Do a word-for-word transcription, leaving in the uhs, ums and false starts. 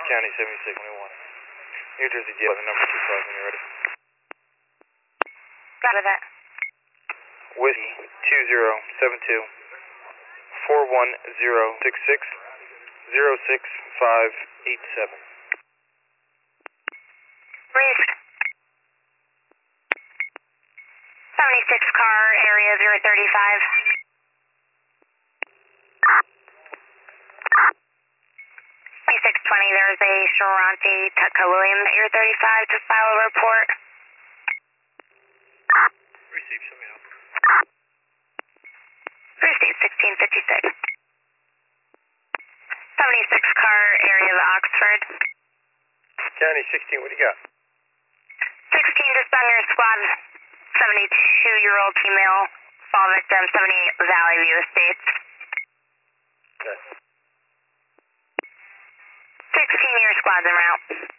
County seventy-six twenty-one. New Jersey D eleven, number two five when you're ready. Got it. That. Whiskey two zero seven two four one zero six six zero six five eight seven. Reached. seventy-six car area zero thirty-five. twenty-six twenty, there's a Sharonte Tutka Williams at your thirty-five to file a report. Receive, show me out. Received sixteen fifty-six. seventy-six car area of Oxford. County sixteen, what do you got? sixteen just on your squad. seventy-two-year-old female, fall victim, seventy-eight Valley View Estates. Okay. sixteen-year squads en route.